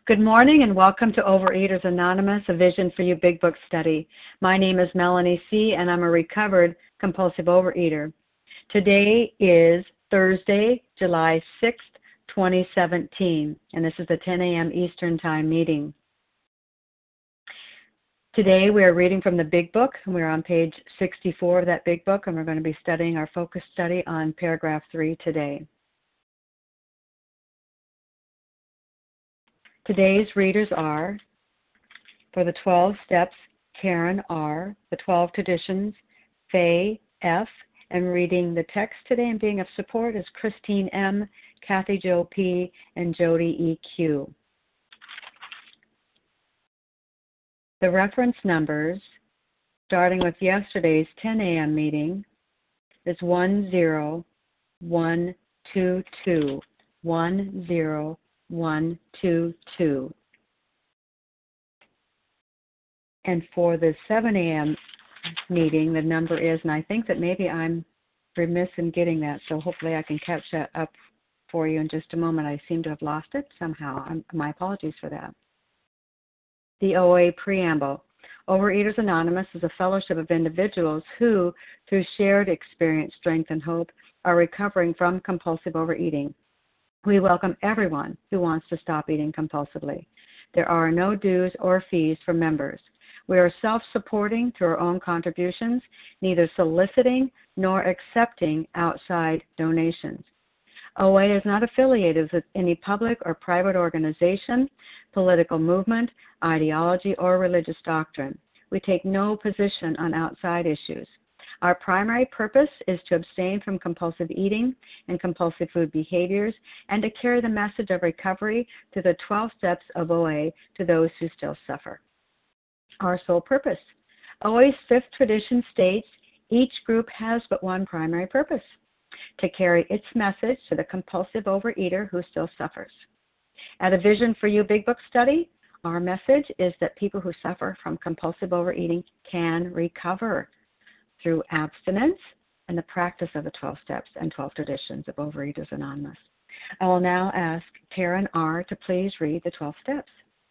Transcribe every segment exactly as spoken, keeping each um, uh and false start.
Good morning and welcome to Overeaters Anonymous, a Vision for You Big Book study. My name is Melanie C. and I'm a recovered compulsive overeater. Today is Thursday, July sixth, twenty seventeen, and this is the ten a.m. Eastern Time meeting. Today we are reading from the Big Book, and we're on page sixty-four of that Big Book, and we're going to be studying our focus study on paragraph three today. Today's readers are, for the twelve steps, Karen R., the twelve traditions, Faye F., and reading the text today and being of support is Christine M., Kathy Jo P., and Jody E Q. The reference numbers, starting with yesterday's ten a.m. meeting, is one zero one two two, one zero one two two. And for the seven a.m. meeting, the number is, and I think that maybe I'm remiss in getting that, so hopefully I can catch that up for you in just a moment. I seem to have lost it somehow. I'm, my apologies for that. The O A Preamble. Overeaters Anonymous is a fellowship of individuals who, through shared experience, strength, and hope, are recovering from compulsive overeating. We welcome everyone who wants to stop eating compulsively. There are no dues or fees for members. We are self-supporting through our own contributions, neither soliciting nor accepting outside donations. O A is not affiliated with any public or private organization, political movement, ideology, or religious doctrine. We take no position on outside issues. Our primary purpose is to abstain from compulsive eating and compulsive food behaviors and to carry the message of recovery through the twelve steps of O A to those who still suffer. Our sole purpose. O A's fifth tradition states each group has but one primary purpose: to carry its message to the compulsive overeater who still suffers. At a Vision for You Big Book study, our message is that people who suffer from compulsive overeating can recover through abstinence and the practice of the twelve steps and twelve traditions of Overeaters Anonymous. I will now ask Karen R. to please read the twelve steps.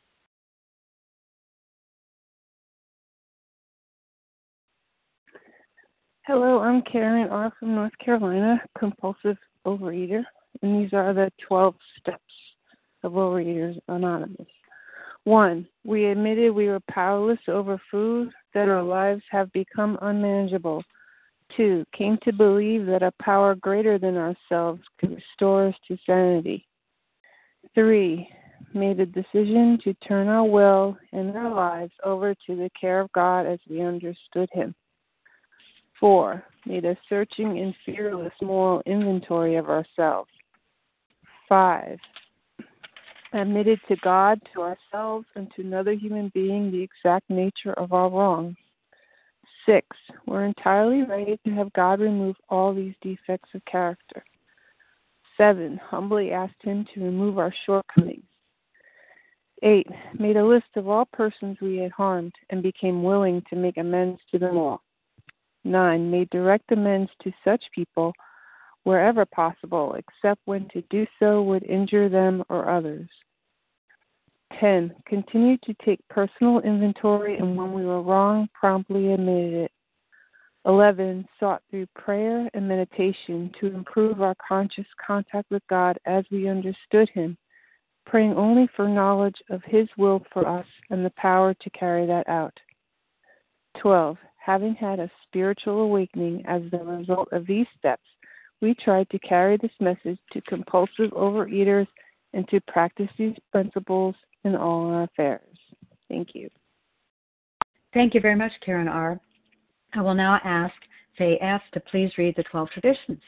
Hello, I'm Karen R. from North Carolina, compulsive overeater, and these are the twelve steps of Overeaters Anonymous. One, we admitted we were powerless over food, that our lives have become unmanageable. Two, came to believe that a power greater than ourselves could restore us to sanity. Three, made a decision to turn our will and our lives over to the care of God as we understood Him. Four, made a searching and fearless moral inventory of ourselves. Five, admitted to God, to ourselves, and to another human being the exact nature of our wrongs. Six, we're entirely ready to have God remove all these defects of character. Seven, humbly asked Him to remove our shortcomings. Eight, made a list of all persons we had harmed and became willing to make amends to them all. Nine, made direct amends to such people wherever possible, except when to do so would injure them or others. Ten, continued to take personal inventory, and when we were wrong, promptly admitted it. Eleven, sought through prayer and meditation to improve our conscious contact with God as we understood Him, praying only for knowledge of His will for us and the power to carry that out. Twelve, having had a spiritual awakening as the result of these steps, we tried to carry this message to compulsive overeaters and to practice these principles in all our affairs. Thank you. Thank you very much, Karen R. I will now ask Faye F. to please read the twelve traditions.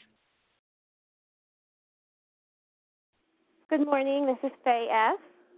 Good morning. This is Faye F.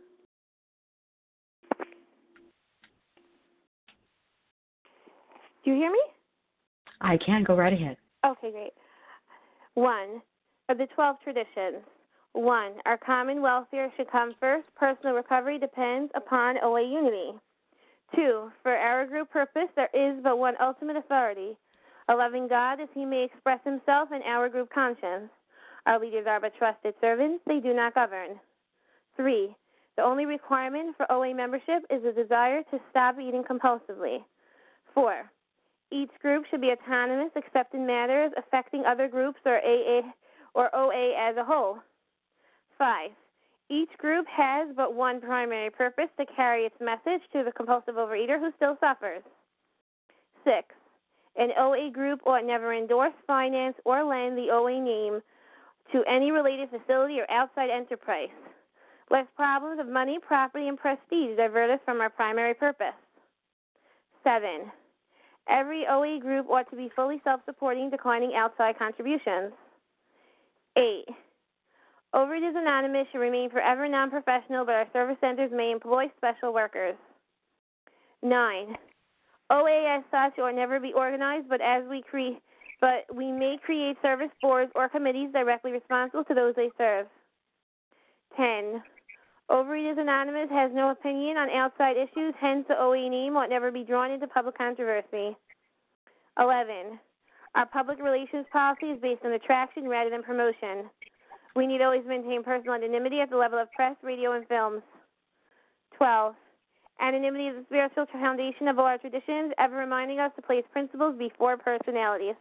Do you hear me? I can. Go right ahead. Okay, great. One, of the twelve traditions. One, our common welfare should come first. Personal recovery depends upon O A unity. Two, for our group purpose, there is but one ultimate authority, a loving God as He may express Himself in our group conscience. Our leaders are but trusted servants. They do not govern. Three, The only requirement for O A membership is a desire to stop eating compulsively. Four, each group should be autonomous except in matters affecting other groups or A A or O A as a whole. Five, each group has but one primary purpose, to carry its message to the compulsive overeater who still suffers. Six, an O A group ought never endorse, finance, or lend the O A name to any related facility or outside enterprise, lest problems of money, property, and prestige divert us from our primary purpose. Seven, every O A group ought to be fully self-supporting, declining outside contributions. Eight, Overeaters Anonymous should remain forever non-professional, but our service centers may employ special workers. Nine, O A as such ought never be organized, but as we create, but we may create service boards or committees directly responsible to those they serve. Ten, Overeaters Anonymous has no opinion on outside issues, hence the O A name ought never be drawn into public controversy. Eleven, our public relations policy is based on attraction rather than promotion. We need always maintain personal anonymity at the level of press, radio, and films. Twelve, anonymity is the spiritual foundation of all our traditions, ever reminding us to place principles before personalities.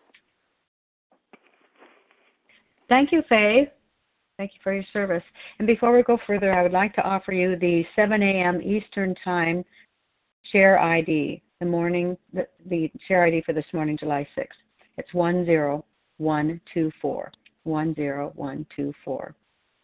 Thank you, Faye. Thank you for your service. And before we go further, I would like to offer you the seven a.m. Eastern Time share I D, the morning, the, the share I D for this morning, July sixth. It's one zero one two four. one zero one two four.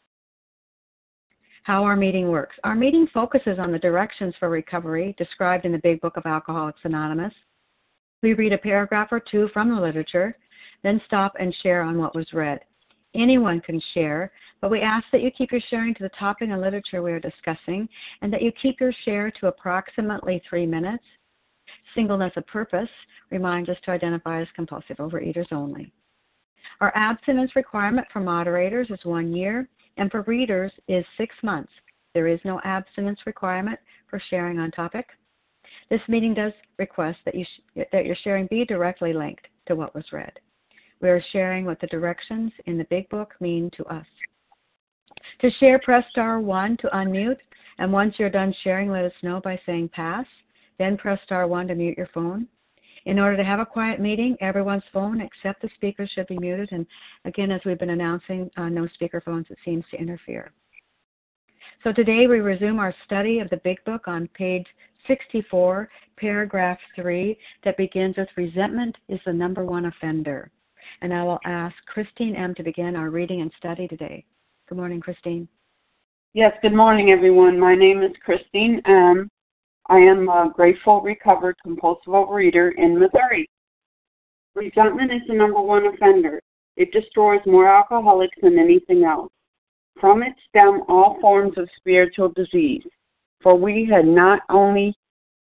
How our meeting works. Our meeting focuses on the directions for recovery described in the Big Book of Alcoholics Anonymous. We read a paragraph or two from the literature, then stop and share on what was read. Anyone can share, but we ask that you keep your sharing to the topic and literature we are discussing, and that you keep your share to approximately three minutes. Singleness of purpose reminds us to identify as compulsive overeaters only. Our abstinence requirement for moderators is one year, and for readers is six months. There is no abstinence requirement for sharing on topic. This meeting does request that, you sh- that your sharing be directly linked to what was read. We are sharing what the directions in the Big Book mean to us. To share, press star one to unmute, and once you're done sharing, let us know by saying pass. Then press star one to mute your phone. In order to have a quiet meeting, everyone's phone except the speaker should be muted. And again, as we've been announcing, uh, no speaker phones, it seems to interfere. So today we resume our study of the Big Book on page sixty-four, paragraph three, that begins with resentment is the number one offender. And I will ask Christine M. to begin our reading and study today. Good morning, Christine. Yes, good morning, everyone. My name is Christine M. I am a grateful, recovered, compulsive overeater in Missouri. Resentment is the number one offender. It destroys more alcoholics than anything else. From it stem all forms of spiritual disease. For we had not only,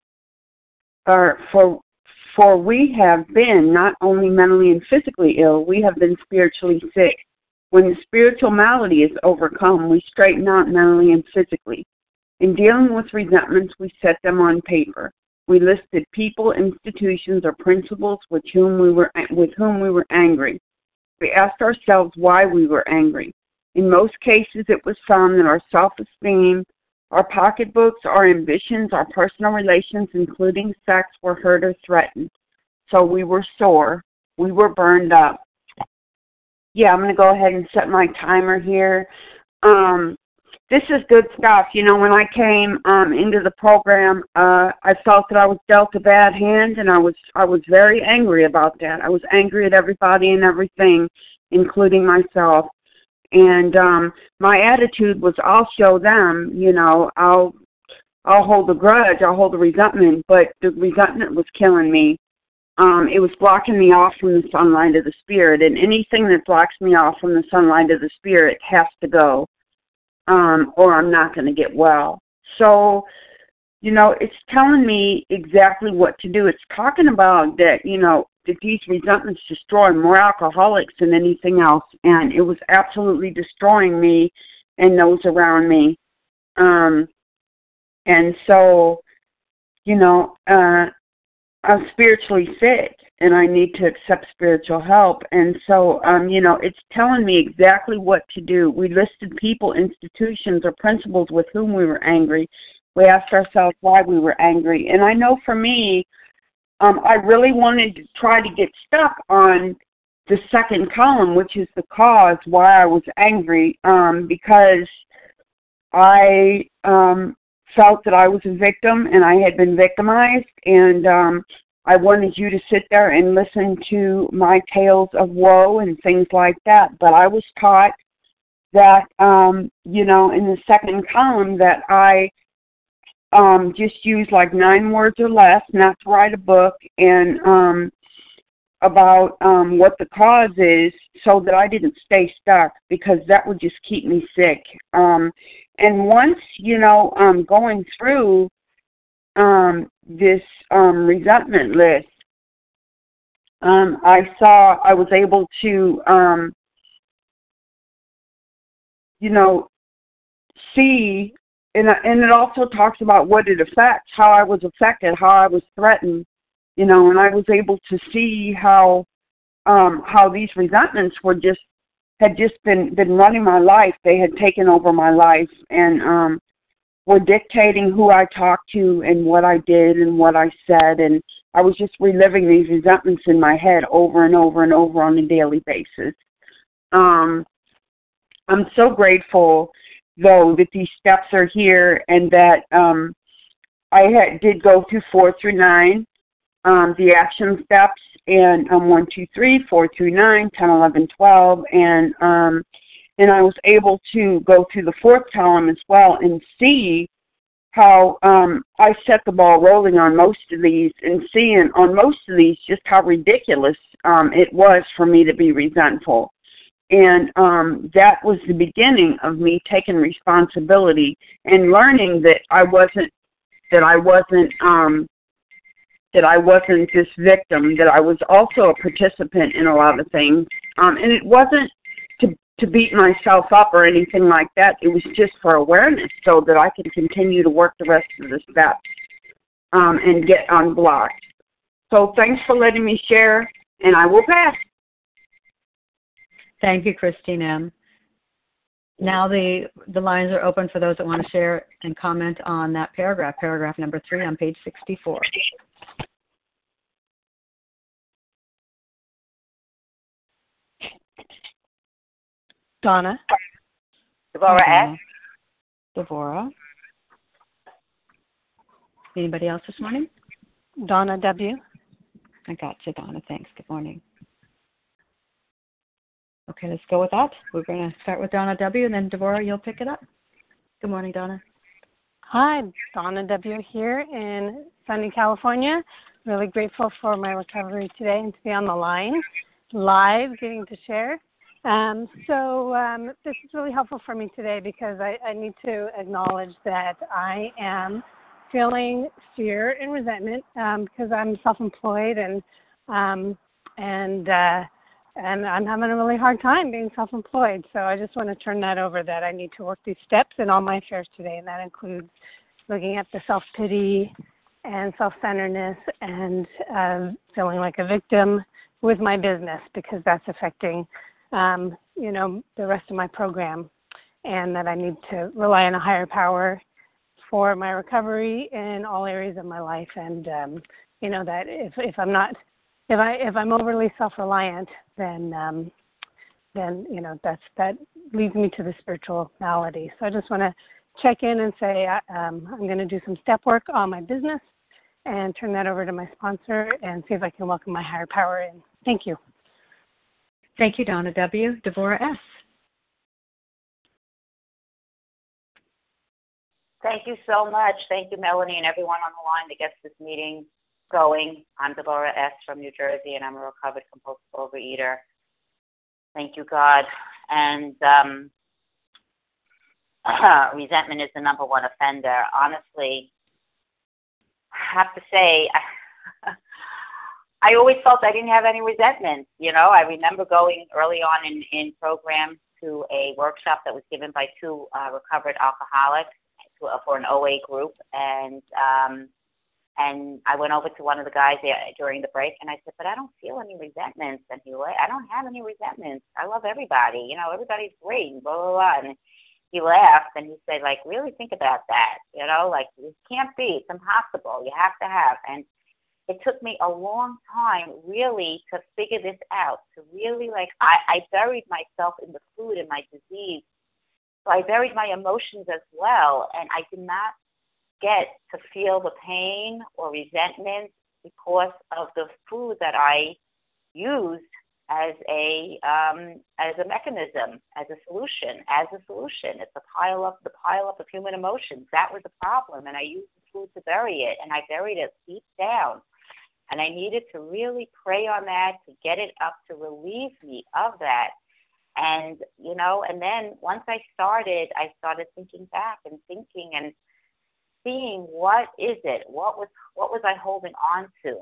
or for For we have been not only mentally and physically ill, we have been spiritually sick. When the spiritual malady is overcome, we straighten out mentally and physically. In dealing with resentments, we set them on paper. We listed people, institutions, or principles with whom we were with whom we were angry. We asked ourselves why we were angry. In most cases, it was found that our self-esteem, our pocketbooks, our ambitions, our personal relations, including sex, were hurt or threatened. So we were sore. We were burned up. Yeah, I'm going to go ahead and set my timer here. Um, this is good stuff. You know, when I came um, into the program, uh, I felt that I was dealt a bad hand, and I was I was very angry about that. I was angry at everybody and everything, including myself. And um, my attitude was, I'll show them, you know, I'll I'll hold a grudge, I'll hold a resentment, but the resentment was killing me. Um, it was blocking me off from the sunlight of the Spirit, and anything that blocks me off from the sunlight of the Spirit has to go, um, or I'm not going to get well. So, you know, it's telling me exactly what to do. It's talking about that, you know, that these resentments destroy more alcoholics than anything else, and it was absolutely destroying me and those around me. Um, and so, you know, uh, I'm spiritually sick, and I need to accept spiritual help. And so, um, you know, it's telling me exactly what to do. We listed people, institutions, or principals with whom we were angry. We asked ourselves why we were angry. And I know for me, um, I really wanted to try to get stuck on the second column, which is the cause why I was angry, um, because I um, felt that I was a victim and I had been victimized, and um, I wanted you to sit there and listen to my tales of woe and things like that. But I was taught that, um, you know, in the second column that I um, just use like nine words or less, not to write a book, and um, about um, what the cause is, so that I didn't stay stuck, because that would just keep me sick. Um, and once, you know, um, going through um, this um, resentment list, um, I saw I was able to, um, you know, see, and, and it also talks about what it affects, how I was affected, how I was threatened, you know, and I was able to see how um, how these resentments were just, had just been, been running my life. They had taken over my life and um, were dictating who I talked to and what I did and what I said. And I was just reliving these resentments in my head over and over and over on a daily basis. Um, I'm so grateful, though, that these steps are here, and that um, I had, did go through four through nine, um, the action steps, and um, one, two, three, four through nine, ten, eleven, twelve, and um, and I was able to go through the fourth column as well and see how um, I set the ball rolling on most of these, and seeing on most of these just how ridiculous um, it was for me to be resentful. And um, that was the beginning of me taking responsibility and learning that I wasn't, that I wasn't, um, that I wasn't this victim, that I was also a participant in a lot of things. Um, and it wasn't to, to beat myself up or anything like that. It was just for awareness, so that I could continue to work the rest of the steps um, and get unblocked. So thanks for letting me share, and I will pass. Thank you, Christine M. Now the, the lines are open for those that want to share and comment on that paragraph, paragraph number three on page sixty-four. Donna. Devorah S. Devorah. Anybody else this morning? Donna W. I got you, Donna. Thanks. Good morning. Okay, let's go with that. We're going to start with Donna W., and then Devorah, you'll pick it up. Good morning, Donna. Hi, Donna W. here in sunny California. Really grateful for my recovery today and to be on the line live, getting to share. Um, so um, this is really helpful for me today, because I, I need to acknowledge that I am feeling fear and resentment um, because I'm self-employed, and um, and uh, and I'm having a really hard time being self-employed. So I just want to turn that over, that I need to work these steps in all my affairs today, and that includes looking at the self-pity and self-centeredness and uh, feeling like a victim with my business, because that's affecting um, you know, the rest of my program, and that I need to rely on a higher power for my recovery in all areas of my life. And um, you know, that if if I'm not if I if I'm overly self-reliant, then um, then you know, that's that leads me to the spiritual malady. So I just want to check in and say um, I'm going to do some step work on my business and turn that over to my sponsor and see if I can welcome my higher power in. Thank you. Thank you, Donna W. Devorah S. Thank you so much. Thank you, Melanie, and everyone on the line that gets this meeting going. I'm Deborah S. from New Jersey, and I'm a recovered compulsive overeater. Thank you, God. And um, uh, resentment is the number one offender. Honestly, I have to say, I always felt I didn't have any resentment. You know, I remember going early on in, in program to a workshop that was given by two uh, recovered alcoholics to, uh, for an O A group, and um, And I went over to one of the guys there during the break, and I said, but I don't feel any resentments. And he went, I don't have any resentments. I love everybody. You know, everybody's great, and blah, blah, blah. And he laughed, and he said, like, really think about that. You know, like, it can't be. It's impossible. You have to have. And it took me a long time, really, to figure this out, to really, like, I, I buried myself in the food and my disease. So I buried my emotions as well, and I did not get to feel the pain or resentment because of the food that I used as a um, as a mechanism, as a solution, as a solution. It's a pile up, the pile up of human emotions. That was the problem, and I used the food to bury it, and I buried it deep down. And I needed to really pray on that to get it up to relieve me of that. And, you know, and then once I started, I started thinking back and thinking and seeing what is it, what was what was I holding on to,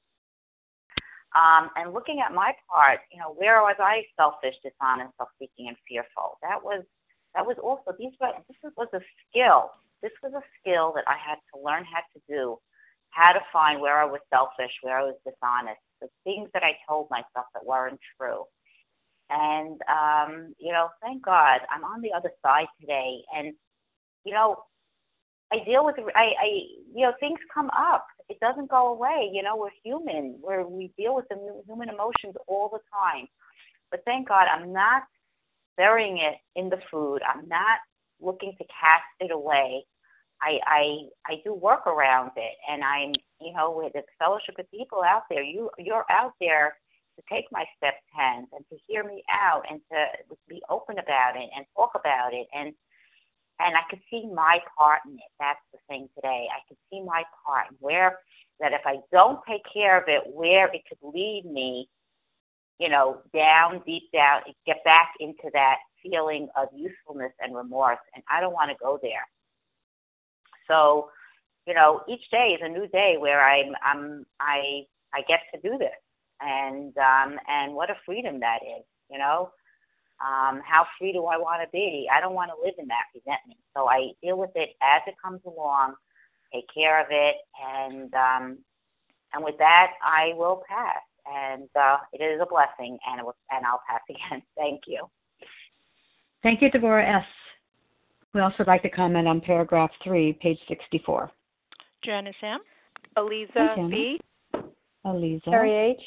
um, and looking at my part, you know, where was I selfish, dishonest, self-seeking, and fearful? That was that was also these were this was a skill. This was a skill that I had to learn how to do, how to find where I was selfish, where I was dishonest, the things that I told myself that weren't true. And um, you know, thank God I'm on the other side today, and you know. I deal with, I, I, you know, things come up. It doesn't go away. You know, we're human. We're, we deal with the human emotions all the time. But thank God I'm not burying it in the food. I'm not looking to cast it away. I, I, I do work around it. And I'm, you know, with the fellowship of people out there, you, you're out there to take my steps hands and to hear me out and to be open about it and talk about it. And And I could see my part in it. That's the thing today. I could see my part where that if I don't take care of it, where it could lead me, you know, down, deep down, get back into that feeling of usefulness and remorse. And I don't want to go there. So, you know, each day is a new day where I'm, I'm, I, I get to do this. And, um, and what a freedom that is, you know. Um, how free do I want to be? I don't want to live in that resentment. So I deal with it as it comes along, take care of it, and um, and with that, I will pass. And uh, it is a blessing, and, it will, and I'll pass again. Thank you. Thank you, Deborah S. We also would like to comment on paragraph three, page sixty-four. Janice M. Aliza B. Aliza. Terry H.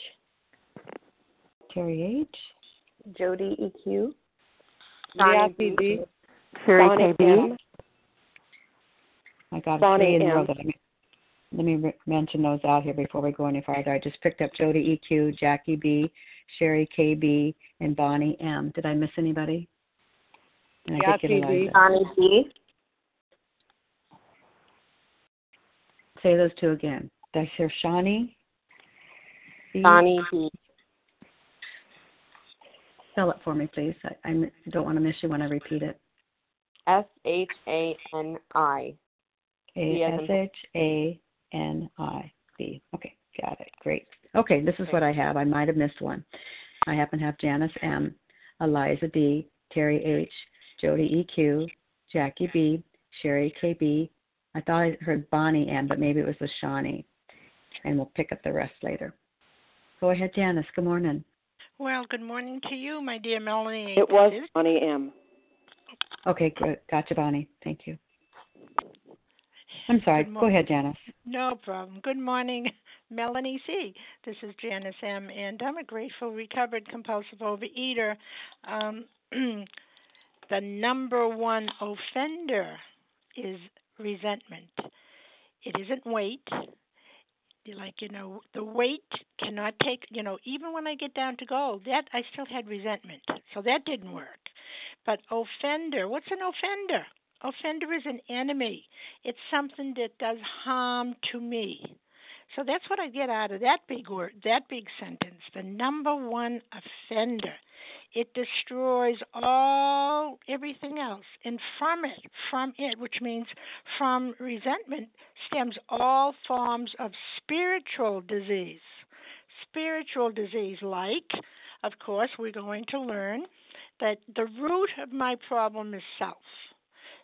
Terry H. Jody E Q. Bonnie B. Bonnie M. I got Bonnie three in a M. row. Let me, let me re- mention those out here before we go any farther. I just picked up Jody E Q, Jackie B, Sherry K B, and Bonnie M. Did I miss anybody? And I did get Eliza. Bonnie B. Say those two again. Did I hear Shawnee? B? Bonnie B. Spell it for me, please. I, I don't want to miss you when I repeat it. S H A N I. A S H A N I B. Okay, got it. Great. Okay, this is what I have. I might have missed one. I happen to have Janice M, Eliza D, Terry H, Jody E Q, Jackie B, Sherry K B. I thought I heard Bonnie M, but maybe it was the Shawnee. And we'll pick up the rest later. Go ahead, Janice. Good morning. Well, good morning to you, my dear Melanie. It was Bonnie M. Okay, good. Gotcha, Bonnie. Thank you. I'm sorry. Go ahead, Janice. No problem. Good morning, Melanie C. This is Janice M., and I'm a grateful, recovered, compulsive overeater. Um, the number one offender is resentment. It isn't weight. Like, you know, the weight cannot take, you know, even when I get down to gold, that I still had resentment. So that didn't work. But offender, what's an offender? Offender is an enemy. It's something that does harm to me. So that's what I get out of that big word, that big sentence, the number one offender. It destroys all, everything else. And from it, from it, which means from resentment, stems all forms of spiritual disease. Spiritual disease, like, of course, we're going to learn that the root of my problem is self.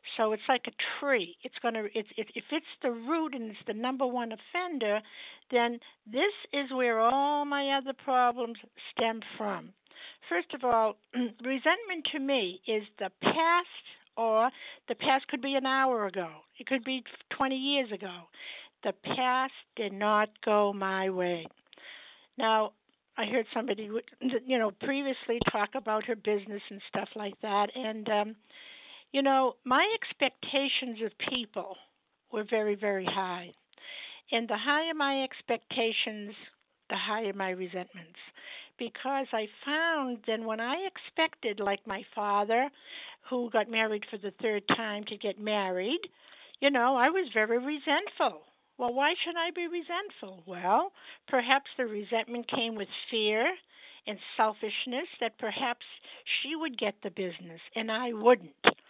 So it's like a tree. It's going to, it's, it, if it's the root and it's the number one offender, then this is where all my other problems stem from. First of all, resentment to me is the past, or the past could be an hour ago. It could be twenty years ago. The past did not go my way. Now, I heard somebody, you know, previously talk about her business and stuff like that, and um, you know, my expectations of people were very, very high. And the higher my expectations, the higher my resentments. Because I found that when I expected, like my father, who got married for the third time to get married, you know, I was very resentful. Well, why should I be resentful? Well, perhaps the resentment came with fear and selfishness that perhaps she would get the business and I wouldn't.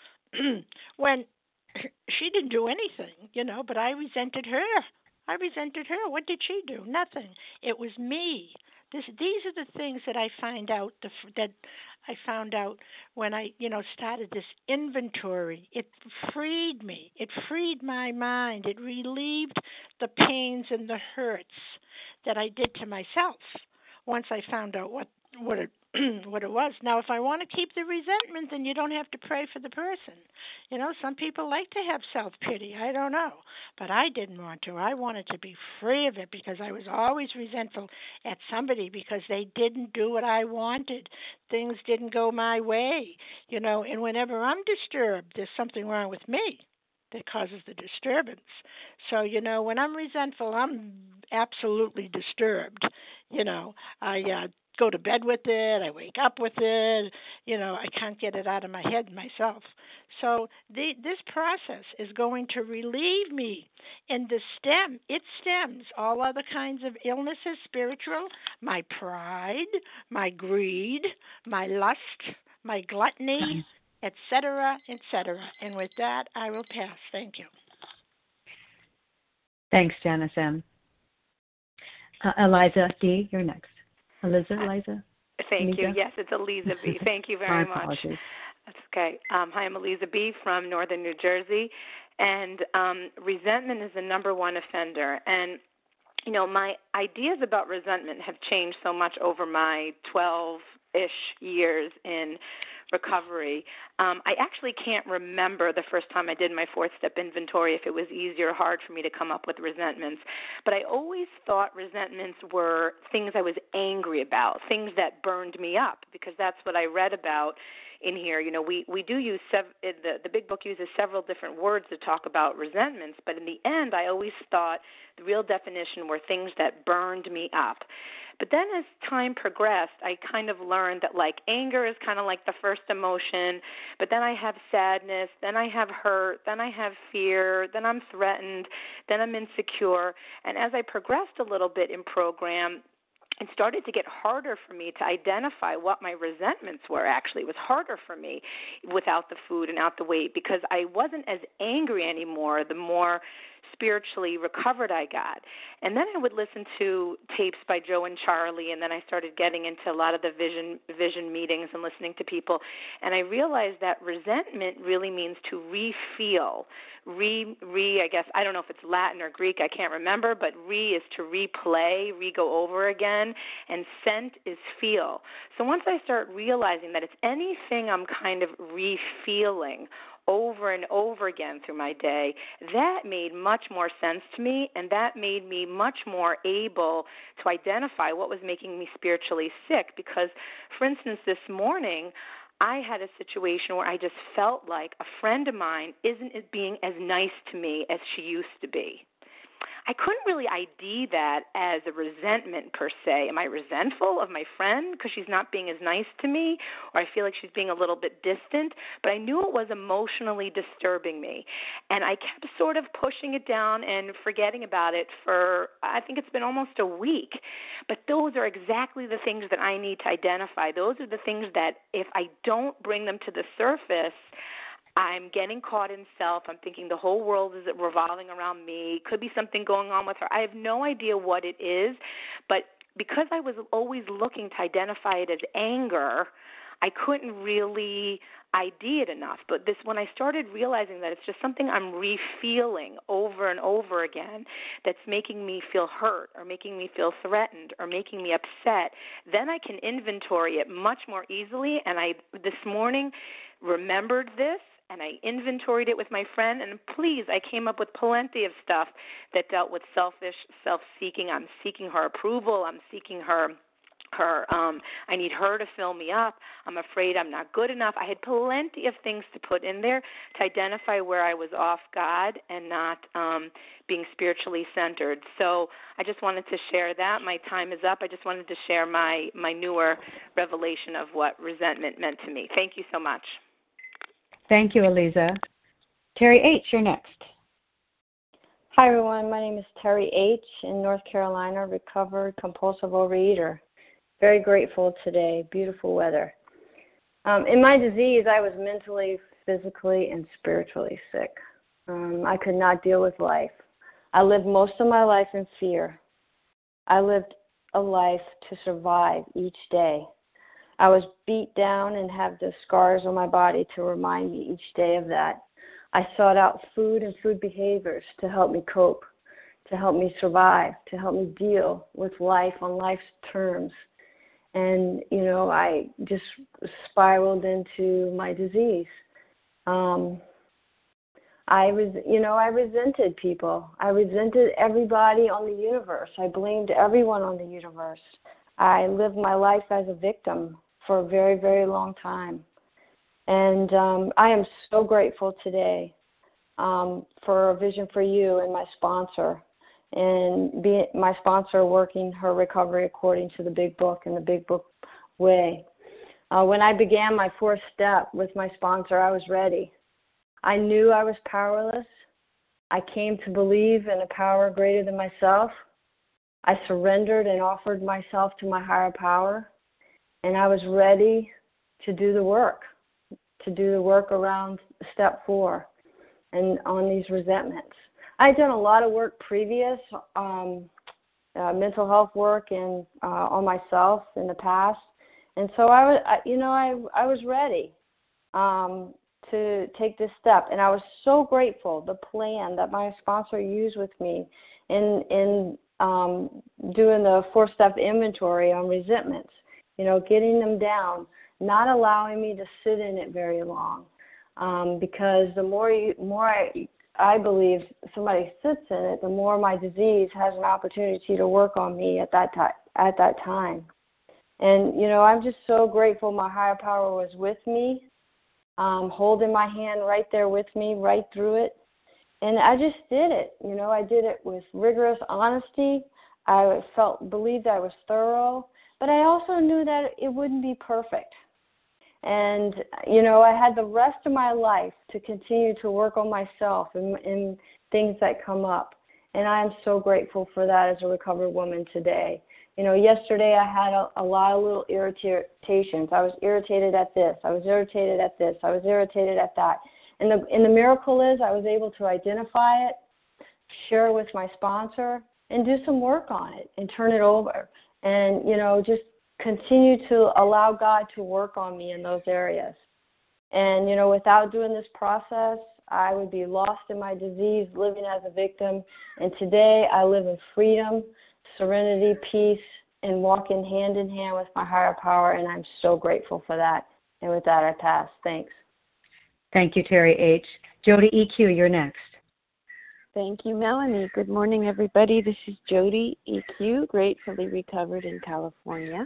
When she didn't do anything, you know, but I resented her. I resented her. What did she do? Nothing. It was me. This, these are the things that I find out the, that I found out when I, you know, started this inventory. It freed me. It freed my mind. It relieved the pains and the hurts that I did to myself once I found out what what it what it was. Now, if I want to keep the resentment, then you don't have to pray for the person. You know, some people like to have self-pity. I don't know. But I didn't want to. I wanted to be free of it because I was always resentful at somebody because they didn't do what I wanted. Things didn't go my way. You know, and whenever I'm disturbed, there's something wrong with me that causes the disturbance. So, you know, when I'm resentful, I'm absolutely disturbed. You know, I uh, go to bed with it, I wake up with it, you know, I can't get it out of my head myself. So the, this process is going to relieve me. And the stem, it stems all other kinds of illnesses, spiritual, my pride, my greed, my lust, my gluttony, et cetera, et cetera. And with that, I will pass. Thank you. Thanks, Janice M. Uh, Eliza D., you're next. Eliza, Eliza? Thank Eliza? you. Yes, it's Eliza B. Thank you very My much. apologies. That's okay. Um, hi, I'm Eliza B. from Northern New Jersey, and um, resentment is the number one offender. And, you know, my ideas about resentment have changed so much over my twelve-ish years in recovery. Um, I actually can't remember the first time I did my fourth-step inventory if it was easy or hard for me to come up with resentments. But I always thought resentments were things I was angry about, things that burned me up, because that's what I read about in here. You know, we, we do use, sev- the, the big book uses several different words to talk about resentments, but in the end, I always thought the real definition were things that burned me up. But then as time progressed, I kind of learned that, like, anger is kind of like the first emotion, but then I have sadness, then I have hurt, then I have fear, then I'm threatened, then I'm insecure. And as I progressed a little bit in program, it started to get harder for me to identify what my resentments were. Actually, it was harder for me without the food and out the weight because I wasn't as angry anymore the more spiritually recovered I got. And then I would listen to tapes by Joe and Charlie, and then I started getting into a lot of the vision vision meetings and listening to people. And I realized that resentment really means to re-feel. Re, re, I guess, I don't know if it's Latin or Greek, I can't remember, but re is to replay, re-go over again, and sent is feel. So once I start realizing that it's anything I'm kind of re-feeling over and over again through my day, that made much more sense to me, and that made me much more able to identify what was making me spiritually sick. Because, for instance, this morning, I had a situation where I just felt like a friend of mine isn't being as nice to me as she used to be. I couldn't really I D that as a resentment per se. Am I resentful of my friend because she's not being as nice to me, or I feel like she's being a little bit distant? But I knew it was emotionally disturbing me, and I kept sort of pushing it down and forgetting about it for, I think it's been almost a week. But those are exactly the things that I need to identify. Those are the things that if I don't bring them to the surface, I'm getting caught in self. I'm thinking the whole world is revolving around me. Could be something going on with her. I have no idea what it is, but because I was always looking to identify it as anger, I couldn't really ID it enough. But this, when I started realizing that it's just something I'm re-feeling over and over again that's making me feel hurt or making me feel threatened or making me upset, then I can inventory it much more easily. And I, this morning, remembered this, and I inventoried it with my friend, and please, I came up with plenty of stuff that dealt with selfish, self-seeking. I'm seeking her approval. I'm seeking her her um I need her to fill me up. I'm afraid I'm not good enough. I had plenty of things to put in there to identify where I was off God and not um being spiritually centered. So I just wanted to share that. My time is up. I just wanted to share my my newer revelation of what resentment meant to me. Thank you so much. Thank you, Eliza. Terry H., you're next. Hi, everyone. My name is Terry H. in North Carolina, recovered compulsive overeater. Very grateful today. Beautiful weather. Um, in my disease, I was mentally, physically, and spiritually sick. Um, I could not deal with life. I lived most of my life in fear. I lived a life to survive each day. I was beat down and have the scars on my body to remind me each day of that. I sought out food and food behaviors to help me cope, to help me survive, to help me deal with life on life's terms. And, you know, I just spiraled into my disease. Um, I was, you know, I resented people. I resented everybody on the universe. I blamed everyone on the universe. I lived my life as a victim for a very, very long time. And um, I am so grateful today um, for Vision for You and my sponsor. And be, my sponsor working her recovery according to the Big Book and the Big Book way. Uh, when I began my fourth step with my sponsor, I was ready. I knew I was powerless. I came to believe in a power greater than myself. I surrendered and offered myself to my higher power. And I was ready to do the work, to do the work around step four and on these resentments. I'd done a lot of work previous, um, uh, mental health work and uh, on myself in the past, and so I was, I, you know, I I was ready um, to take this step, and I was so grateful the plan that my sponsor used with me in in um, doing the four-step inventory on resentments. You know, getting them down, not allowing me to sit in it very long, um, because the more you, more I. I believe somebody sits in it, the more my disease has an opportunity to work on me at that time. At that time, and you know, I'm just so grateful. My higher power was with me, um, holding my hand right there with me, right through it, and I just did it. You know, I did it with rigorous honesty. I felt believed I was thorough, but I also knew that it wouldn't be perfect. And, you know, I had the rest of my life to continue to work on myself and, and things that come up. And I am so grateful for that as a recovered woman today. You know, yesterday I had a, a lot of little irritations. I was irritated at this. I was irritated at this. I was irritated at that. And the, and the miracle is I was able to identify it, share it with my sponsor, and do some work on it and turn it over. And, you know, just continue to allow God to work on me in those areas. And, you know, without doing this process, I would be lost in my disease, living as a victim. And today I live in freedom, serenity, peace, and walking hand in hand with my higher power. And I'm so grateful for that. And with that, I pass. Thanks. Thank you, Terry H. Jody E Q, you're next. Thank you, Melanie. Good morning, everybody. This is Jody E Q, gratefully recovered in California.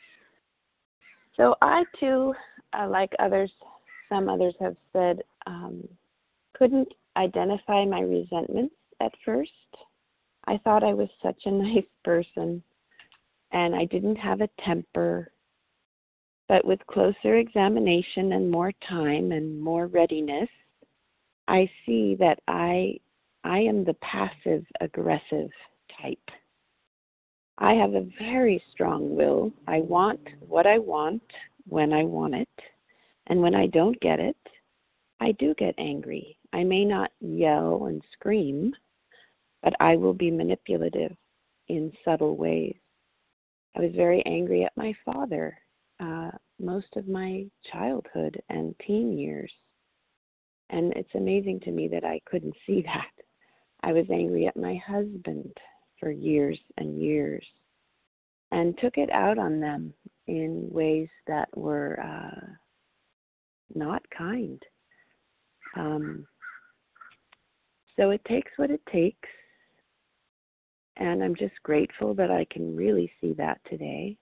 So I, too, uh, like others, some others have said, um, couldn't identify my resentments at first. I thought I was such a nice person, and I didn't have a temper. But with closer examination and more time and more readiness, I see that I, I am the passive-aggressive type. I have a very strong will. I want what I want when I want it. And when I don't get it, I do get angry. I may not yell and scream, but I will be manipulative in subtle ways. I was very angry at my father uh, most of my childhood and teen years. And it's amazing to me that I couldn't see that. I was angry at my husband for years and years and took it out on them in ways that were uh, not kind. Um, so it takes what it takes, and I'm just grateful that I can really see that today.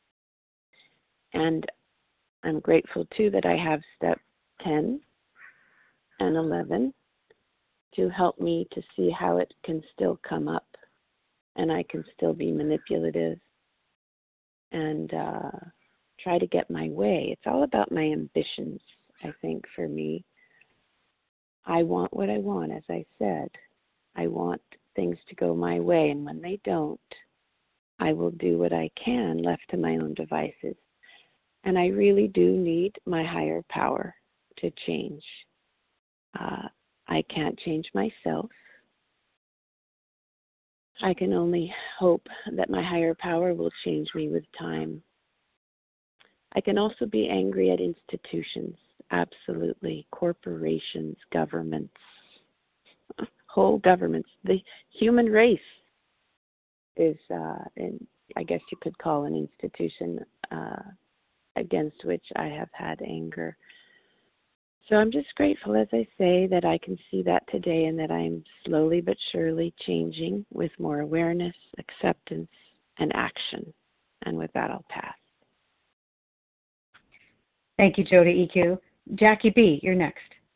And I'm grateful, too, that I have step ten and eleven to help me to see how it can still come up and I can still be manipulative and uh, try to get my way. It's all about my ambitions, I think, for me. I want what I want, as I said. I want things to go my way, and when they don't, I will do what I can left to my own devices. And I really do need my higher power to change. Uh, I can't change myself. I can only hope that my higher power will change me with time. I can also be angry at institutions, absolutely, corporations, governments, whole governments. The human race is, uh, in, I guess you could call an institution uh, against which I have had anger. So I'm just grateful, as I say, that I can see that today and that I'm slowly but surely changing with more awareness, acceptance, and action. And with that, I'll pass. Thank you, Jody E Q. Jackie B., you're next.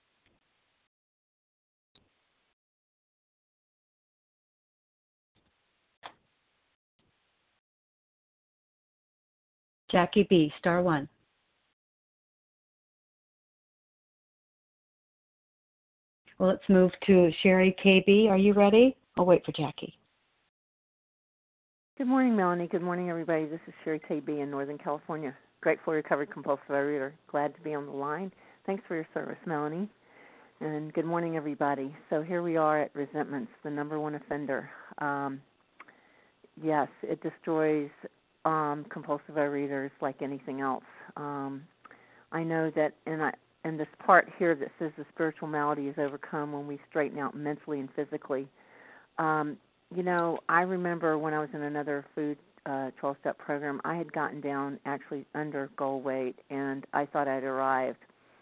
Jackie B., star one. Well, let's move to Sherry K B. Are you ready? I'll wait for Jackie. Good morning, Melanie. Good morning, everybody. This is Sherry K B in Northern California. Grateful recovered compulsive overeater. Glad to be on the line. Thanks for your service, Melanie. And good morning, everybody. So here we are at resentments, the number one offender. Um, yes, it destroys um, compulsive overeaters like anything else. Um, I know that, and I, and this part here that says the spiritual malady is overcome when we straighten out mentally and physically. Um, you know, I remember when I was in another food uh, twelve-step program, I had gotten down actually under goal weight, and I thought I'd arrived.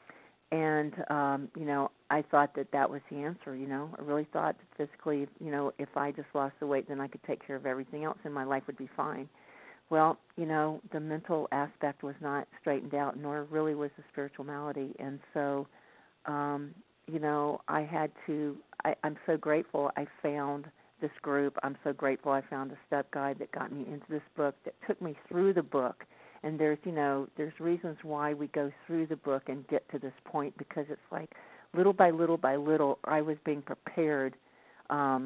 And, um, you know, I thought that that was the answer, you know. I really thought that physically, you know, if I just lost the weight, then I could take care of everything else and my life would be fine. Well, you know, the mental aspect was not straightened out, nor really was the spiritual malady. And so, um, you know, I had to, I, I'm so grateful I found this group. I'm so grateful I found a step guide that got me into this book, that took me through the book. And there's, you know, there's reasons why we go through the book and get to this point, because it's like little by little by little, I was being prepared um,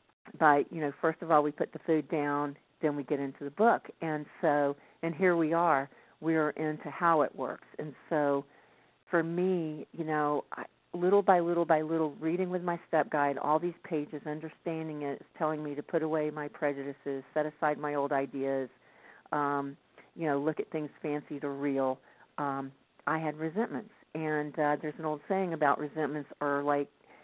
by, you know, first of all, we put the food down, then we get into the book. And so, and here we are, we're into how it works. And so for me, you know, I, little by little by little, reading with my step guide, all these pages, understanding it, is telling me to put away my prejudices, set aside my old ideas, um, you know, look at things fancied or real. Um, I had resentments. And uh, there's an old saying about resentments are like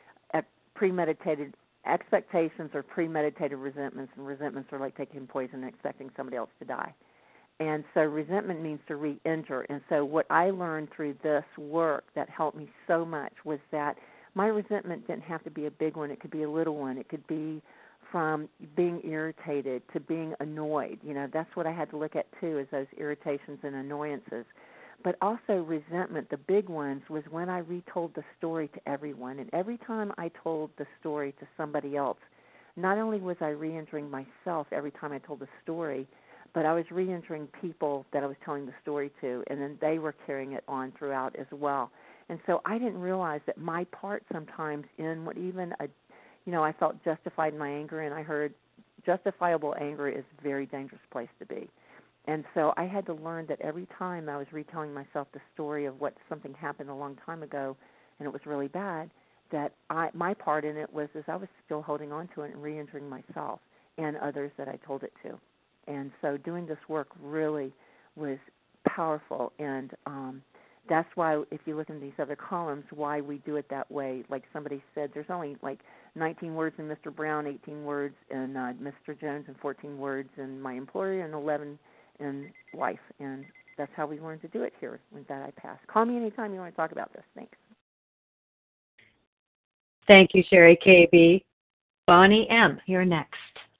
premeditated expectations or premeditated resentments, and resentments are like taking poison and expecting somebody else to die. And so resentment means to re-injure. And so what I learned through this work that helped me so much was that my resentment didn't have to be a big one. It could be a little one. It could be from being irritated to being annoyed. You know, that's what I had to look at, too, is those irritations and annoyances. But also resentment, the big ones, was when I retold the story to everyone. And every time I told the story to somebody else, not only was I re-injuring myself every time I told the story, but I was re-injuring people that I was telling the story to, and then they were carrying it on throughout as well. And so I didn't realize that my part sometimes in what even a, you know, I felt justified in my anger, and I heard justifiable anger is a very dangerous place to be. And so I had to learn that every time I was retelling myself the story of what something happened a long time ago, and it was really bad, that I, my part in it was is I was still holding on to it and re-injuring myself and others that I told it to. And so doing this work really was powerful. And um, that's why, if you look in these other columns, why we do it that way. Like somebody said, there's only like nineteen words in Mister Brown, eighteen words in uh, Mister Jones, and fourteen words in my employer, and eleven in life. And that's how we learned to do it here. With that, I pass. Call me anytime you want to talk about this. Thanks. Thank you, Sherry K B. Bonnie M., you're next.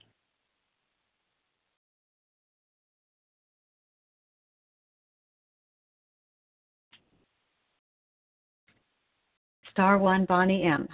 Star one, Bonnie M.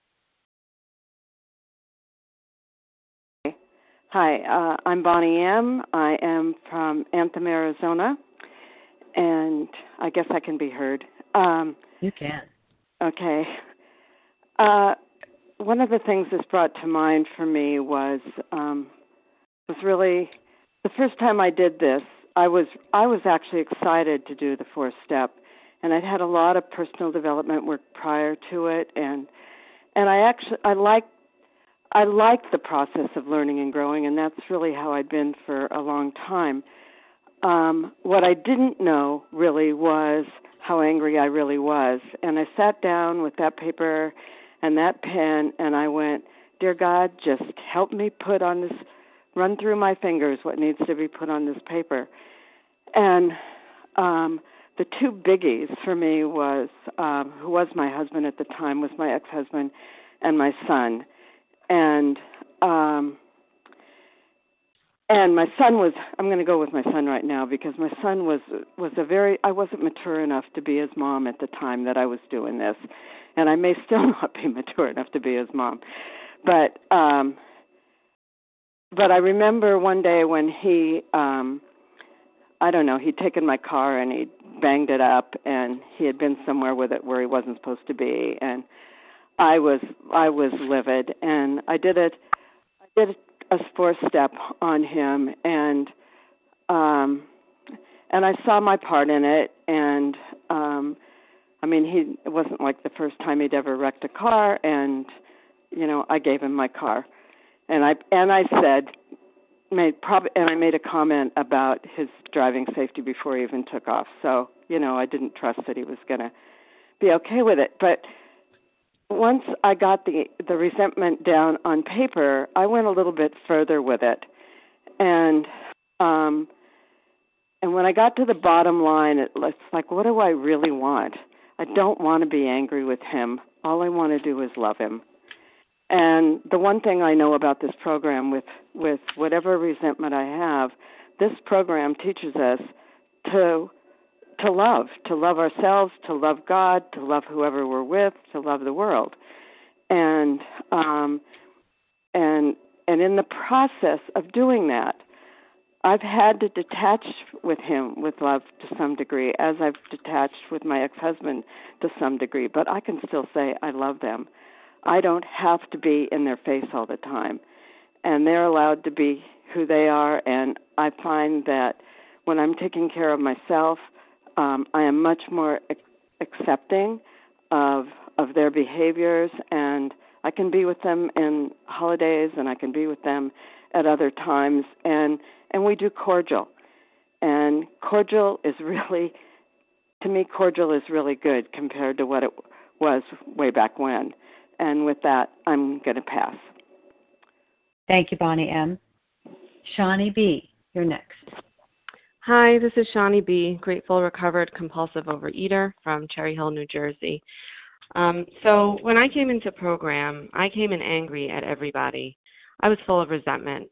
Hi, uh, I'm Bonnie M. I am from Anthem, Arizona, and I guess I can be heard. Um, you can. Okay. Uh, one of the things this brought to mind for me was um, was really the first time I did this. I was I was actually excited to do the fourth step, and I'd had a lot of personal development work prior to it, and and I actually I liked I liked the process of learning and growing, and that's really how I'd been for a long time. Um, what I didn't know really was how angry I really was, and I sat down with that paper and that pen, and I went, "Dear God, just help me put on this, run through my fingers what needs to be put on this paper." And um, the two biggies for me was, um, who was my husband at the time, was my ex-husband and my son. And um, and my son was, I'm going to go with my son right now, because my son was was a very, I wasn't mature enough to be his mom at the time that I was doing this. And I may still not be mature enough to be his mom. But um, but I remember one day when he, um, I don't know, he'd taken my car and he banged it up, and he had been somewhere with it where he wasn't supposed to be. And I was I was livid, and I did it. I did a fourth step on him, and um, and I saw my part in it. And um, I mean, he it wasn't like the first time he'd ever wrecked a car, and you know, I gave him my car, and I and I said, made prob- and I made a comment about his driving safety before he even took off. So you know, I didn't trust that he was going to be okay with it, but once I got the, the resentment down on paper, I went a little bit further with it. And um, and when I got to the bottom line, it, it's like, what do I really want? I don't want to be angry with him. All I want to do is love him. And the one thing I know about this program, with, with whatever resentment I have, this program teaches us to to love, to love ourselves, to love God, to love whoever we're with, to love the world. And um, and and in the process of doing that, I've had to detach with him with love to some degree, as I've detached with my ex-husband to some degree, but I can still say I love them. I don't have to be in their face all the time. And they're allowed to be who they are, and I find that when I'm taking care of myself, Um, I am much more ac- accepting of of their behaviors, and I can be with them in holidays, and I can be with them at other times, and and we do cordial, and cordial is really, to me, cordial is really good compared to what it was way back when. And with that, I'm going to pass. Thank you, Bonnie M. Shawnee B., you're next. Hi, this is Shawnee B., grateful, recovered, compulsive overeater from Cherry Hill, New Jersey. Um, so when I came into program, I came in angry at everybody. I was full of resentment,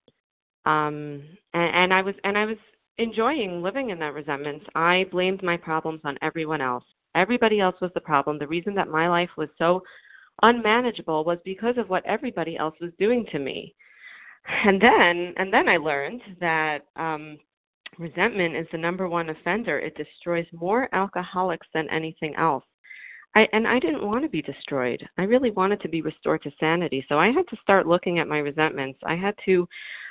um, and, and I was and I was enjoying living in that resentment. I blamed my problems on everyone else. Everybody else was the problem. The reason that my life was so unmanageable was because of what everybody else was doing to me. And then and then I learned that um, resentment is the number one offender. It destroys more alcoholics than anything else. I, and I didn't want to be destroyed. I really wanted to be restored to sanity. So I had to start looking at my resentments. I had to,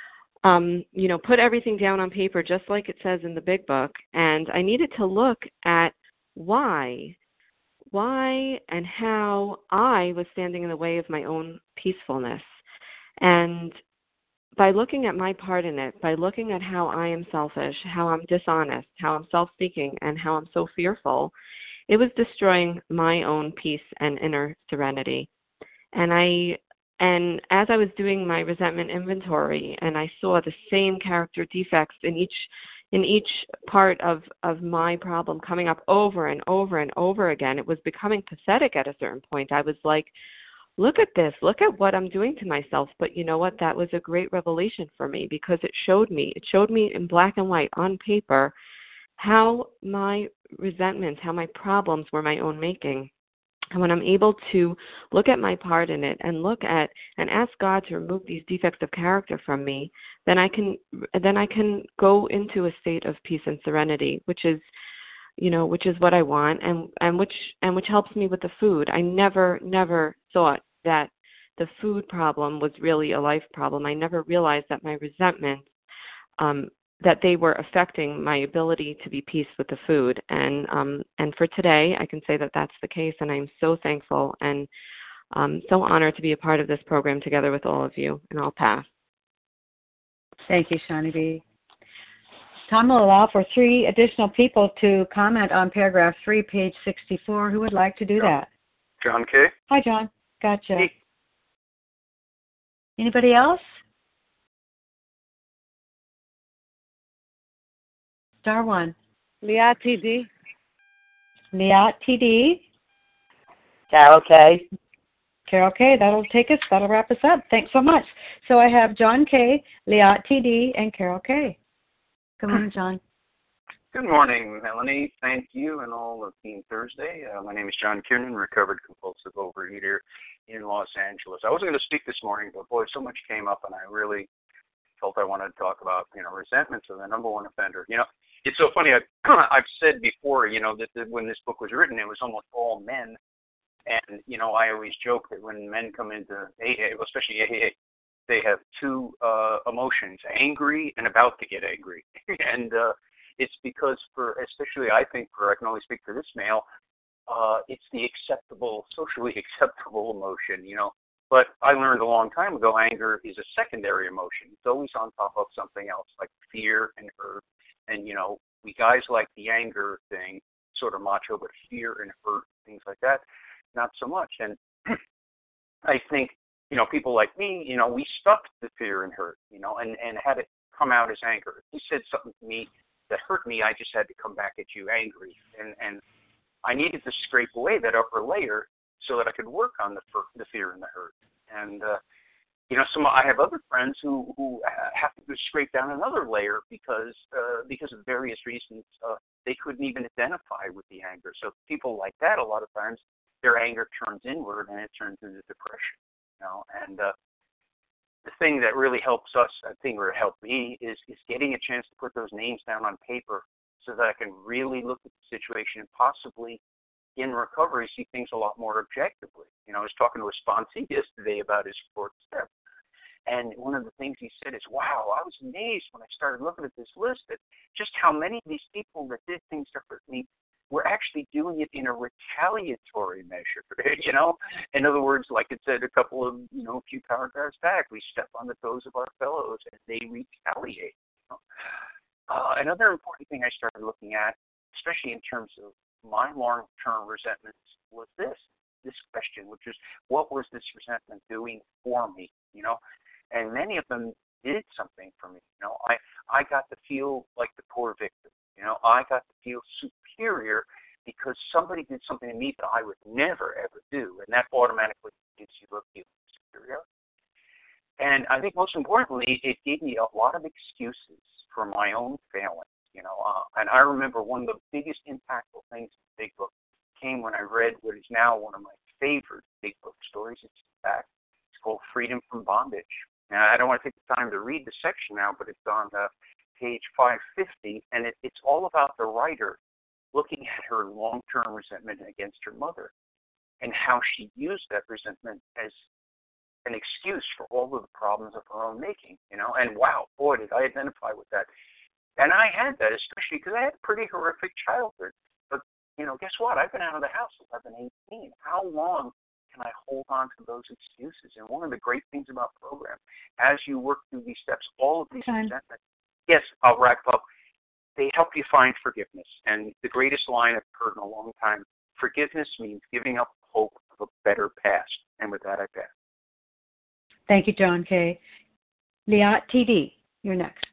um, you know, put everything down on paper, just like it says in the big book. And I needed to look at why, why and how I was standing in the way of my own peacefulness. And by looking at my part in it, by looking at how I am selfish, how I'm dishonest, how I'm self-seeking, and how I'm so fearful, it was destroying my own peace and inner serenity. And I, and as I was doing my resentment inventory, and I saw the same character defects in each, in each part of, of my problem coming up over and over and over again, it was becoming pathetic at a certain point. I was like, look at this, look at what I'm doing to myself. But you know what? That was a great revelation for me, because it showed me, it showed me in black and white on paper how my resentments, how my problems were my own making. And when I'm able to look at my part in it and look at and ask God to remove these defects of character from me, then I can then I can go into a state of peace and serenity, which is, you know, which is what I want, and, and which and which helps me with the food. I never, never thought that the food problem was really a life problem. I never realized that my resentments, um, that they were affecting my ability to be peace with the food. And um, and for today, I can say that that's the case, and I'm so thankful and um, so honored to be a part of this program together with all of you. And I'll pass. Thank you, Shawnee B. Tom will allow for three additional people to comment on paragraph three, page sixty-four. Who would like to do that? John K. Hi, John. Gotcha. Hey. Anybody else? Star one. Liat T D. Liat T D. Carol K. Carol K. That'll take us, that'll wrap us up. Thanks so much. So I have John K., Liat T D, and Carol K. Good morning, John. Good morning, Melanie. Thank you and all of Team Thursday. Uh, my name is John Kiernan, recovered compulsive overeater in Los Angeles. I wasn't going to speak this morning, but boy, so much came up, and I really felt I wanted to talk about, you know, resentments of the number one offender. You know, it's so funny. I've, I've said before, you know, that, that when this book was written, it was almost all men. And, you know, I always joke that when men come into A A, especially A A, they have two uh, emotions, angry and about to get angry. and uh, it's because for, especially I think for, I can only speak for this male, uh, it's the acceptable, socially acceptable emotion, you know. But I learned a long time ago, anger is a secondary emotion. It's always on top of something else, like fear and hurt. And, you know, we guys like the anger thing, sort of macho, but fear and hurt, things like that, not so much. And I think, you know, people like me, you know, we stuck the fear and hurt, you know, and, and had it come out as anger. If you said something to me that hurt me, I just had to come back at you angry. And, and I needed to scrape away that upper layer so that I could work on the the fear and the hurt. And, uh, you know, some I have other friends who, who have to scrape down another layer because uh, because of various reasons. Uh, they couldn't even identify with the anger. So people like that, a lot of times, their anger turns inward and it turns into depression. You know, and uh, the thing that really helps us, I think, or helped me, is is getting a chance to put those names down on paper so that I can really look at the situation and possibly in recovery see things a lot more objectively. You know, I was talking to a sponsee yesterday about his fourth step. And one of the things he said is, wow, I was amazed when I started looking at this list at just how many of these people that did things that hurt me were actually doing it in a retaliatory measure. You know, in other words, like it said a couple of, you know, a few paragraphs back, we step on the toes of our fellows and they retaliate. You know? uh, another important thing I started looking at, especially in terms of my long-term resentments, was this, this question, which is, what was this resentment doing for me? You know, and many of them did something for me. You know, I, I got to feel like the poor victim. You know, I got to feel superior because somebody did something to me that I would never, ever do. And that automatically gives you a feeling of superiority. And I think most importantly, it gave me a lot of excuses for my own failings. You know, uh, and I remember one of the biggest impactful things in the Big Book came when I read what is now one of my favorite Big Book stories. It's back. It's called Freedom from Bondage. Now, I don't want to take the time to read the section now, but it's on uh, page five fifty, and it, it's all about the writer looking at her long-term resentment against her mother and how she used that resentment as an excuse for all of the problems of her own making, you know. And wow, boy, did I identify with that. And I had that, especially because I had a pretty horrific childhood. But, you know, guess what? I've been out of the house since I've been eighteen. How long can I hold on to those excuses? And one of the great things about program, as you work through these steps, all of these resentments, yes, I'll wrap up, they help you find forgiveness. And the greatest line I've heard in a long time, forgiveness means giving up hope of a better past. And with that, I pass. Thank you, John K. Liat T D, you're next.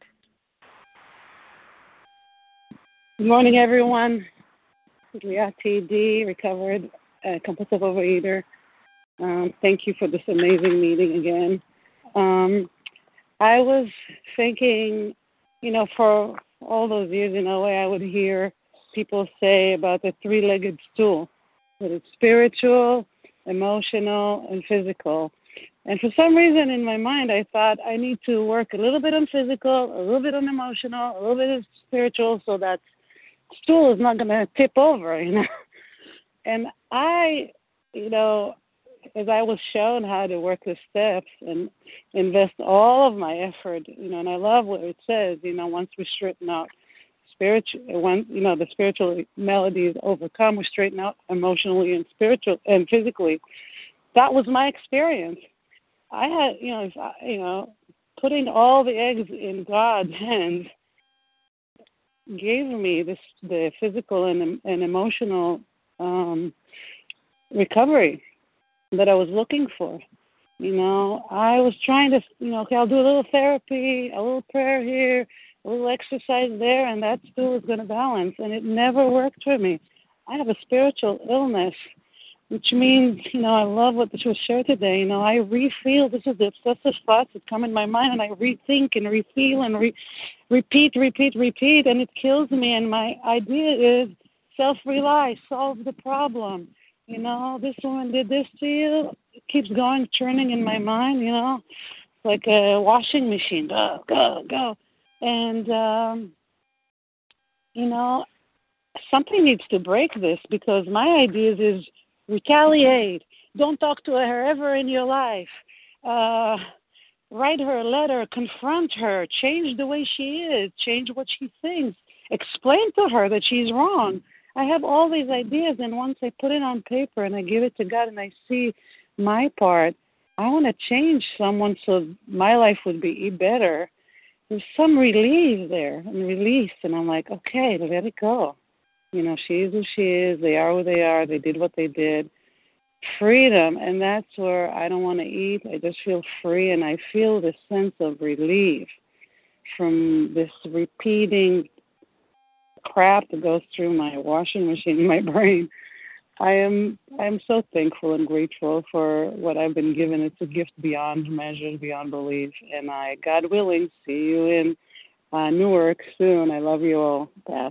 Good morning, everyone. Liat T D, recovered uh, compulsive overeater. Um, thank you for this amazing meeting again. Um, I was thinking, you know, for all those years in O A, I would hear people say about the three-legged stool, that it's spiritual, emotional, and physical. And for some reason in my mind, I thought I need to work a little bit on physical, a little bit on emotional, a little bit of spiritual, so that stool is not going to tip over, you know. And I, you know, as I was shown how to work the steps and invest all of my effort, you know, and I love what it says, you know, once we straighten out spiritual, when, you know, the spiritual melody is overcome, we straighten out emotionally and spiritual and physically. That was my experience. I had, you know, if I, you know, putting all the eggs in God's hands gave me this the physical and and emotional um, recovery that I was looking for. You know, I was trying to, you know, okay, I'll do a little therapy, a little prayer here, a little exercise there, and that still is going to balance. And it never worked for me. I have a spiritual illness, which means, you know, I love what this was shared today. You know, I re-feel, this is the obsessive thoughts that come in my mind, and I rethink and re-feel and re- repeat, repeat, repeat, and it kills me. And my idea is self-rely, solve the problem. You know, this woman did this to you. It keeps going, churning in my mind, you know. It's like a washing machine. Go, go, go. And, um, you know, something needs to break this, because my idea is retaliate. Don't talk to her ever in your life. Uh, write her a letter. Confront her. Change the way she is. Change what she thinks. Explain to her that she's wrong. I have all these ideas, and once I put it on paper and I give it to God and I see my part, I want to change someone so my life would be better. There's some relief there and release, and I'm like, okay, let it go. You know, she is who she is. They are who they are. They did what they did. Freedom, and that's where I don't want to eat. I just feel free, and I feel this sense of relief from this repeating crap that goes through my washing machine in my brain. I am I am so thankful and grateful for what I've been given. It's a gift beyond measure, beyond belief. And I, God willing, see you in uh, Newark soon. I love you all. Pass.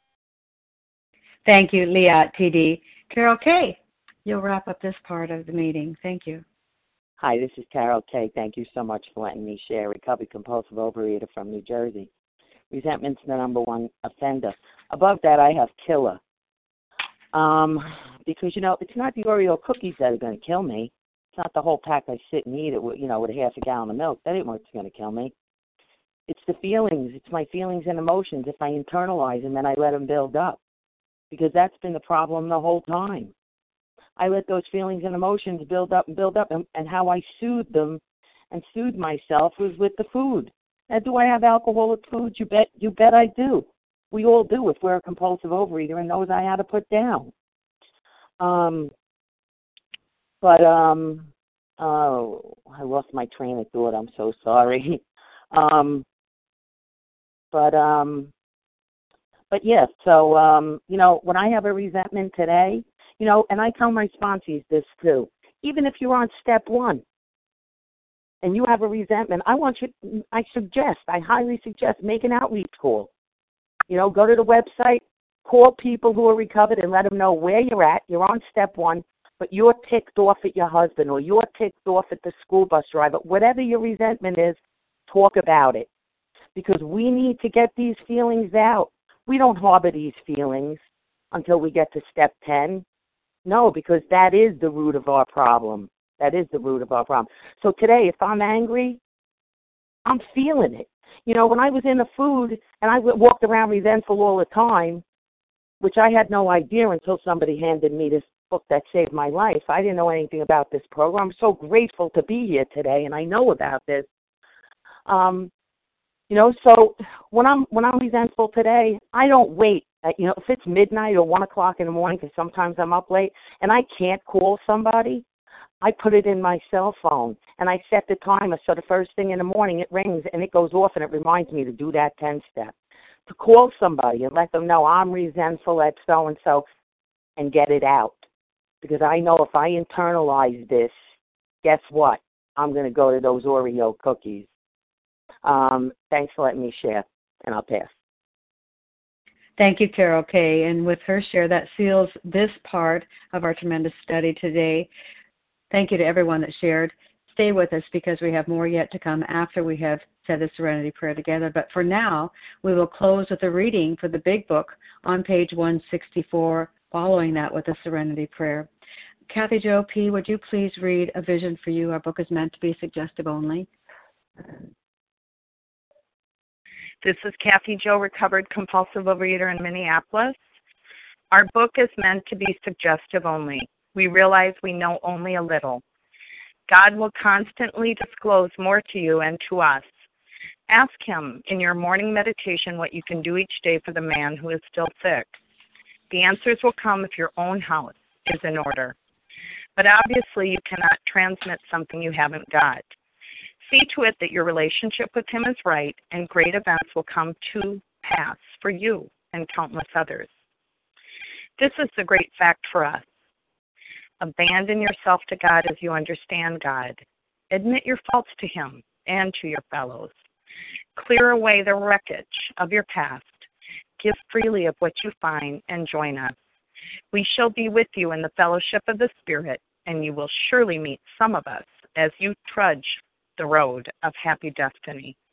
Thank you, Liat T D. Carol K., you'll wrap up this part of the meeting. Thank you. Hi, this is Carol K. Thank you so much for letting me share. Recovered compulsive overeater from New Jersey. Resentment's the number one offender. Above that, I have killer. Um, because, you know, it's not the Oreo cookies that are going to kill me. It's not the whole pack I sit and eat it with, you know, with a half a gallon of milk. That ain't what's going to kill me. It's the feelings. It's my feelings and emotions. If I internalize them and I let them build up. Because that's been the problem the whole time. I let those feelings and emotions build up and build up, and, and how I soothed them and soothed myself was with the food. Now, do I have alcoholic foods? You bet, you bet I do. We all do if we're a compulsive overeater and those I had to put down. Um, but um, oh, I lost my train of thought. I'm so sorry. um, but um, but yes. So um, you know, when I have a resentment today, you know, and I tell my sponsees this too. Even if you're on step one and you have a resentment, I want you. I suggest. I highly suggest make an outreach call. You know, go to the website, call people who are recovered and let them know where you're at. You're on step one, but you're ticked off at your husband or you're ticked off at the school bus driver. Whatever your resentment is, talk about it. Because we need to get these feelings out. We don't harbor these feelings until we get to step ten. No, because that is the root of our problem. That is the root of our problem. So today, if I'm angry, I'm feeling it. You know, when I was in the food and I walked around resentful all the time, which I had no idea until somebody handed me this book that saved my life. I didn't know anything about this program. I'm so grateful to be here today, and I know about this. Um, you know, so when I'm when I'm resentful today, I don't wait. Uh, you know, if it's midnight or one o'clock in the morning, because sometimes I'm up late and I can't call somebody, I put it in my cell phone and I set the timer so the first thing in the morning it rings and it goes off and it reminds me to do that ten step, to call somebody and let them know I'm resentful at so and so and get it out. Because I know if I internalize this, guess what? I'm going to go to those Oreo cookies. Um, thanks for letting me share, and I'll pass. Thank you, Carol Kay. And with her share, that seals this part of our tremendous study today. Thank you to everyone that shared. Stay with us because we have more yet to come after we have said the Serenity Prayer together. But for now, we will close with a reading for the Big Book on page one sixty-four, following that with the Serenity Prayer. Kathy Jo P., would you please read A Vision for You? Our book is meant to be suggestive only. This is Kathy Jo, recovered compulsive overeater in Minneapolis. Our book is meant to be suggestive only. We realize we know only a little. God will constantly disclose more to you and to us. Ask Him in your morning meditation what you can do each day for the man who is still sick. The answers will come if your own house is in order. But obviously you cannot transmit something you haven't got. See to it that your relationship with Him is right, and great events will come to pass for you and countless others. This is the great fact for us. Abandon yourself to God as you understand God. Admit your faults to Him and to your fellows. Clear away the wreckage of your past. Give freely of what you find and join us. We shall be with you in the fellowship of the Spirit, and you will surely meet some of us as you trudge the road of happy destiny.